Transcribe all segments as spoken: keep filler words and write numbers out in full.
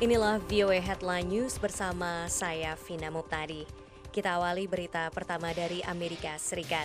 Inilah V O A Headline News bersama saya Vina Muptadi. Kita awali berita pertama dari Amerika Serikat.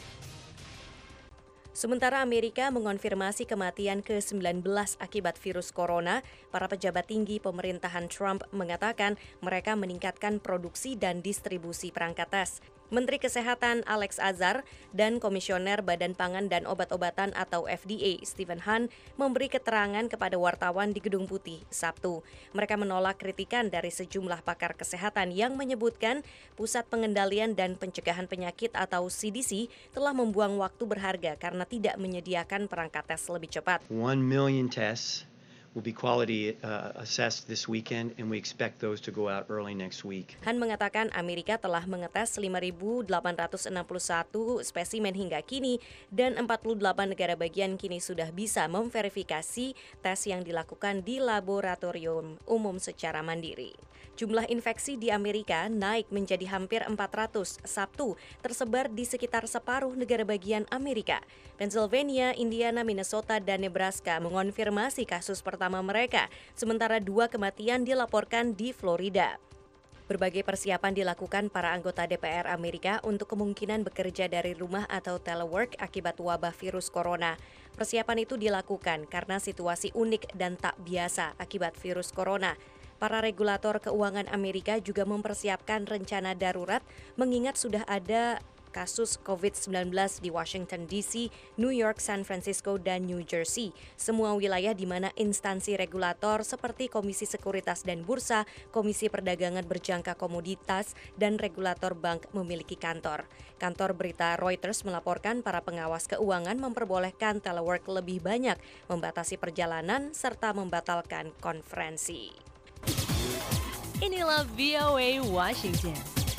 Sementara Amerika mengonfirmasi kematian ke sembilan belas akibat virus corona, para pejabat tinggi pemerintahan Trump mengatakan mereka meningkatkan produksi dan distribusi perangkat tes. Menteri Kesehatan Alex Azar dan Komisioner Badan Pangan dan Obat-obatan atau F D A Stephen Hahn memberi keterangan kepada wartawan di Gedung Putih Sabtu. Mereka menolak kritikan dari sejumlah pakar kesehatan yang menyebutkan Pusat Pengendalian dan Pencegahan Penyakit atau C D C telah membuang waktu berharga karena tidak menyediakan perangkat tes lebih cepat. One million tests will be quality uh, assessed this weekend, and we expect those to go out early next week. Han mengatakan Amerika telah mengetes lima ribu delapan ratus enam puluh satu spesimen hingga kini dan empat puluh delapan negara bagian kini sudah bisa memverifikasi tes yang dilakukan di laboratorium umum secara mandiri. Jumlah infeksi di Amerika naik menjadi hampir empat ratus Sabtu, tersebar di sekitar separuh negara bagian Amerika. Pennsylvania, Indiana, Minnesota, dan Nebraska mengonfirmasi kasus pertama mereka, sementara dua kematian dilaporkan di Florida. Berbagai persiapan dilakukan para anggota D P R Amerika untuk kemungkinan bekerja dari rumah atau telework akibat wabah virus corona. Persiapan itu dilakukan karena situasi unik dan tak biasa akibat virus corona. Para regulator keuangan Amerika juga mempersiapkan rencana darurat mengingat sudah ada kasus covid sembilan belas di Washington D C, New York, San Francisco, dan New Jersey. Semua wilayah di mana instansi regulator seperti Komisi Sekuritas dan Bursa, Komisi Perdagangan Berjangka Komoditas, dan regulator bank memiliki kantor. Kantor berita Reuters melaporkan para pengawas keuangan memperbolehkan telework lebih banyak, membatasi perjalanan, serta membatalkan konferensi. Inilah V O A Washington.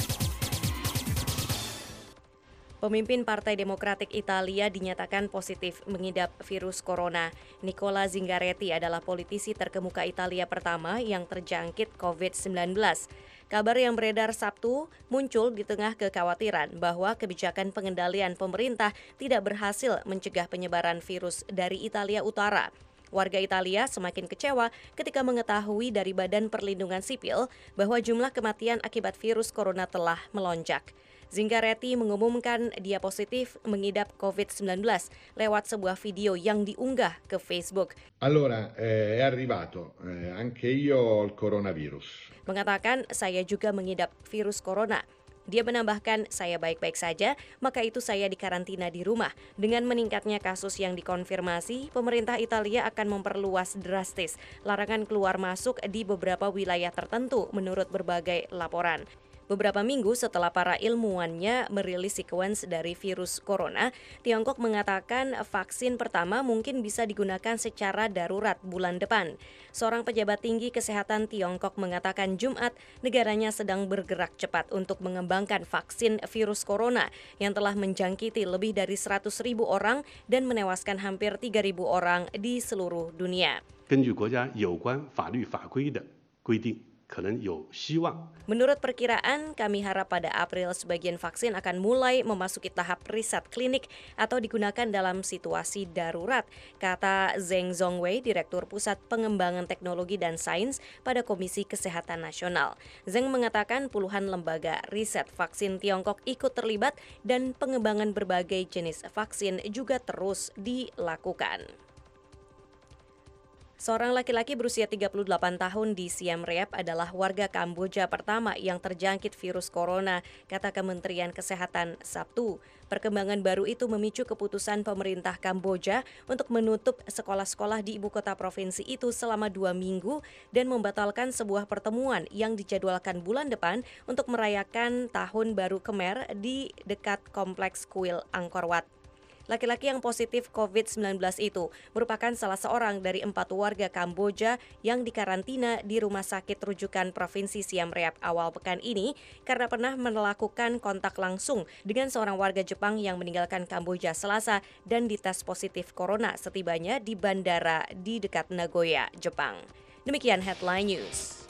Pemimpin Partai Demokratik Italia dinyatakan positif mengidap virus corona. Nicola Zingaretti adalah politisi terkemuka Italia pertama yang terjangkit covid sembilan belas. Kabar yang beredar Sabtu muncul di tengah kekhawatiran bahwa kebijakan pengendalian pemerintah tidak berhasil mencegah penyebaran virus dari Italia Utara. Warga Italia semakin kecewa ketika mengetahui dari Badan Perlindungan Sipil bahwa jumlah kematian akibat virus corona telah melonjak. Zingaretti mengumumkan dia positif mengidap covid sembilan belas lewat sebuah video yang diunggah ke Facebook. Allora, eh, è arrivato, eh, anche io ho il coronavirus. Mengatakan saya juga mengidap virus corona. Dia menambahkan, saya baik-baik saja, maka itu saya dikarantina di rumah. Dengan meningkatnya kasus yang dikonfirmasi, pemerintah Italia akan memperluas drastis larangan keluar masuk di beberapa wilayah tertentu menurut berbagai laporan. Beberapa minggu setelah para ilmuwannya merilis sekuens dari virus corona, Tiongkok mengatakan vaksin pertama mungkin bisa digunakan secara darurat bulan depan. Seorang pejabat tinggi kesehatan Tiongkok mengatakan Jumat negaranya sedang bergerak cepat untuk mengembangkan vaksin virus corona yang telah menjangkiti lebih dari seratus ribu orang dan menewaskan hampir tiga ribu orang di seluruh dunia. 根据国家有关法律法规的规定。 Menurut perkiraan, kami harap pada April sebagian vaksin akan mulai memasuki tahap riset klinik atau digunakan dalam situasi darurat, kata Zheng Zhongwei, Direktur Pusat Pengembangan Teknologi dan Sains pada Komisi Kesehatan Nasional. Zheng mengatakan puluhan lembaga riset vaksin Tiongkok ikut terlibat dan pengembangan berbagai jenis vaksin juga terus dilakukan. Seorang laki-laki berusia tiga puluh delapan tahun di Siem Reap adalah warga Kamboja pertama yang terjangkit virus corona, kata Kementerian Kesehatan Sabtu. Perkembangan baru itu memicu keputusan pemerintah Kamboja untuk menutup sekolah-sekolah di ibu kota provinsi itu selama dua minggu dan membatalkan sebuah pertemuan yang dijadwalkan bulan depan untuk merayakan Tahun Baru Khmer di dekat kompleks kuil Angkor Wat. Laki-laki yang positif covid sembilan belas itu merupakan salah seorang dari empat warga Kamboja yang dikarantina di rumah sakit rujukan Provinsi Siem Reap awal pekan ini karena pernah melakukan kontak langsung dengan seorang warga Jepang yang meninggalkan Kamboja Selasa dan dites positif corona setibanya di bandara di dekat Nagoya, Jepang. Demikian Headline News.